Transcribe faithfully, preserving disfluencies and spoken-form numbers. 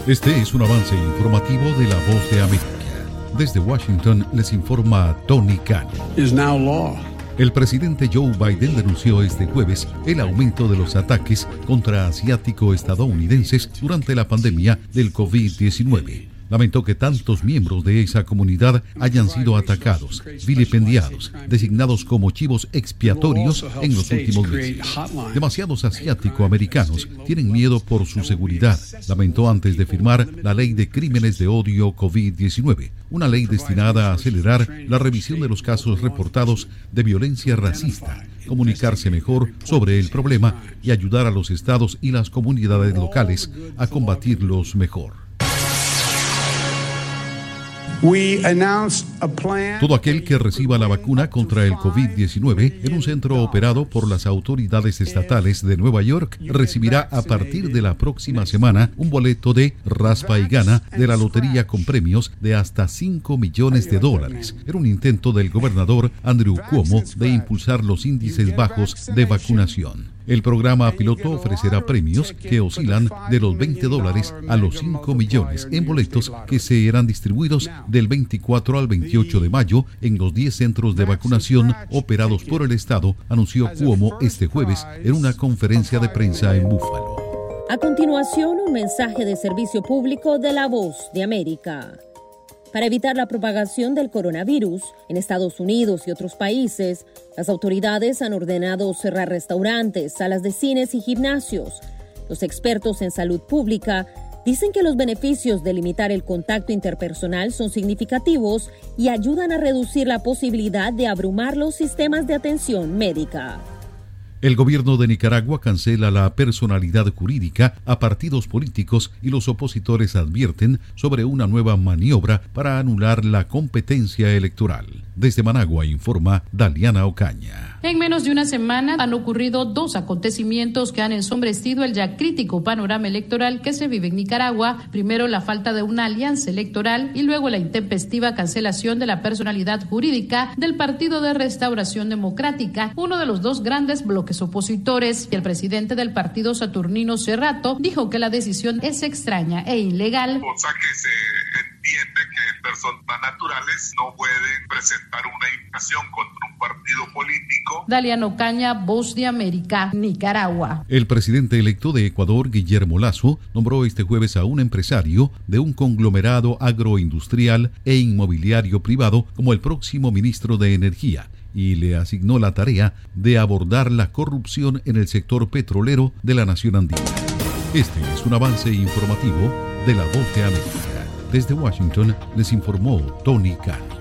Este es un avance informativo de La Voz de América. Desde Washington les informa Tony Cano. Is now law. El presidente Joe Biden denunció este jueves el aumento de los ataques contra asiático-estadounidenses durante la pandemia del covid diecinueve. Lamentó que tantos miembros de esa comunidad hayan sido atacados, vilipendiados, designados como chivos expiatorios en los últimos meses. Demasiados asiático-americanos tienen miedo por su seguridad, lamentó antes de firmar la Ley de Crímenes de Odio covid diecinueve, una ley destinada a acelerar la revisión de los casos reportados de violencia racista, comunicarse mejor sobre el problema y ayudar a los estados y las comunidades locales a combatirlos mejor. Todo aquel que reciba la vacuna contra el covid diecinueve en un centro operado por las autoridades estatales de Nueva York recibirá a partir de la próxima semana un boleto de raspa y gana de la lotería con premios de hasta cinco millones de dólares. Era un intento del gobernador Andrew Cuomo de impulsar los índices bajos de vacunación. El programa piloto ofrecerá premios que oscilan de los veinte dólares a los cinco millones en boletos que serán distribuidos del veinticuatro al veintiocho de mayo en los diez centros de vacunación operados por el Estado, anunció Cuomo este jueves en una conferencia de prensa en Búfalo. A continuación, un mensaje de servicio público de La Voz de América. Para evitar la propagación del coronavirus en Estados Unidos y otros países, las autoridades han ordenado cerrar restaurantes, salas de cines y gimnasios. Los expertos en salud pública dicen que los beneficios de limitar el contacto interpersonal son significativos y ayudan a reducir la posibilidad de abrumar los sistemas de atención médica. El gobierno de Nicaragua cancela la personalidad jurídica a partidos políticos y los opositores advierten sobre una nueva maniobra para anular la competencia electoral. Desde Managua informa Daliana Ocaña. En menos de una semana han ocurrido dos acontecimientos que han ensombrecido el ya crítico panorama electoral que se vive en Nicaragua. Primero, la falta de una alianza electoral y luego la intempestiva cancelación de la personalidad jurídica del Partido de Restauración Democrática, uno de los dos grandes bloques opositores. Y el presidente del partido, Saturnino Cerrato, dijo que la decisión es extraña e ilegal. Cosa que se entiende que personas naturales no pueden presentar una impugnación contra un partido político. Daliana Ocaña, Voz de América, Nicaragua. El presidente electo de Ecuador, Guillermo Lasso, nombró este jueves a un empresario de un conglomerado agroindustrial e inmobiliario privado como el próximo ministro de Energía y le asignó la tarea de abordar la corrupción en el sector petrolero de la nación andina. Este es un avance informativo de La Voz de América. Desde Washington les informó Tony Cano.